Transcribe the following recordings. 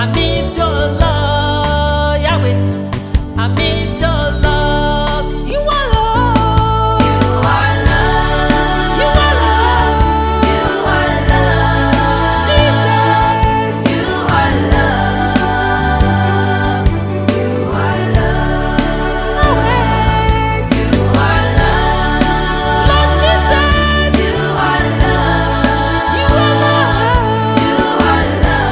meet your love, Yahweh. I meet your love. You are love. You are love. You are love. You are love. Jesus. You are love. You are love. You are love. Lord Jesus. You are love. You are love. You are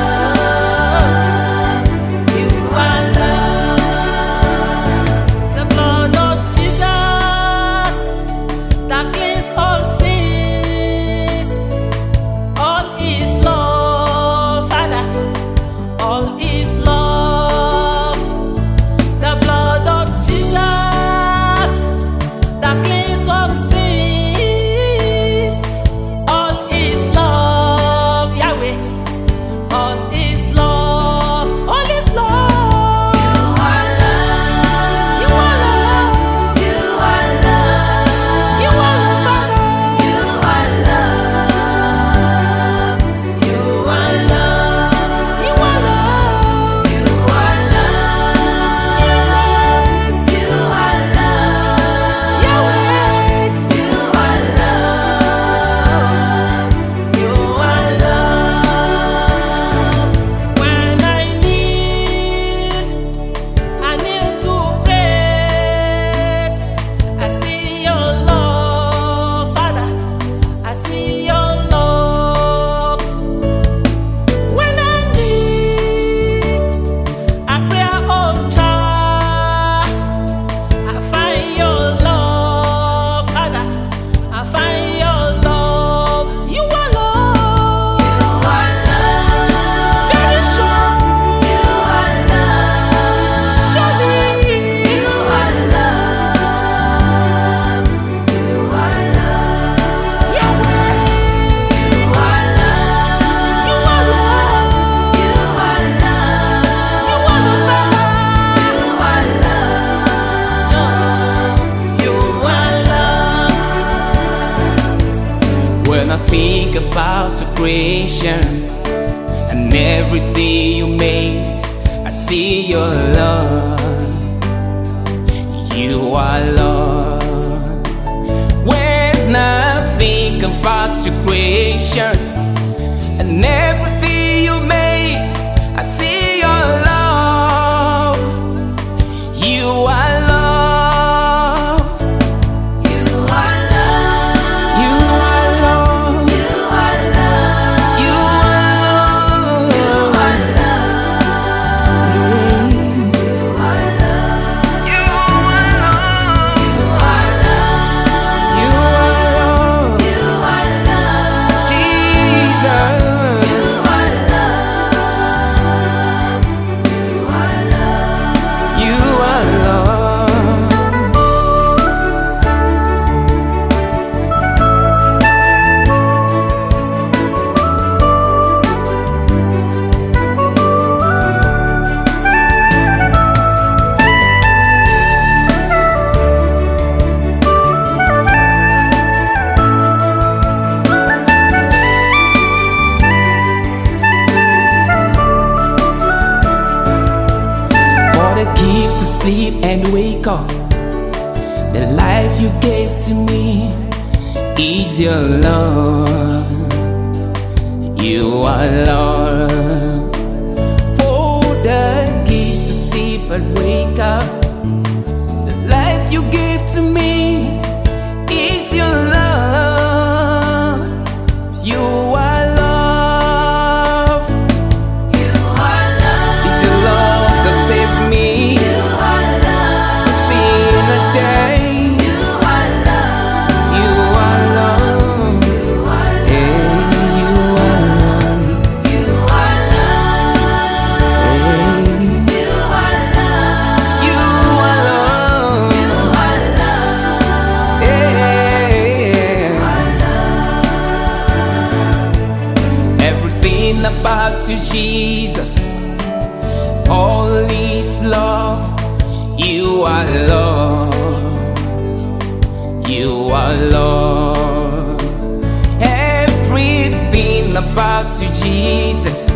love. You are love. The blood of Jesus that cleans all sins. All is love, Father. All is love. The blood of Jesus that cleans all sins. All is love, Yahweh. All is love. All is love. You are love. You are love. You are love. You are love, Father. You are love. You are love. You are love. You are love. Jesus. You are love. Yahweh. You are love. You are love. When I kneel to pray, I see your love, Father. I see your love. When I need a prayer altar, I find your love, Father. I find your love. You are love. You are love. Very sure. You are love. Surely. You are love. You are love. Yahweh. You are love. You are love. You are love. You are love, Father. You are love. When I think about your creation and everything you made, I see your love. You are love. When I think about your creation and everything you made, I see your love. You are love. You are love. You are love. You are love. You are love. You are love. You are love. You are love. You are love. You are love. Jesus. You are love. You are love. You are love. For the gift to sleep and wake up, the life you gave to me is your love. You are love. For the gift to sleep and wake up, the life you gave to me is your love. You are love. You are love. It's your love that saved me. You are love. Seen a day. You are love. You are love. You are Hey, you are love. You are love. Hey, You are love. you are love. You are love. Hey, everything about you, Jesus. All is love. You are love. You are love. Everything about you, Jesus.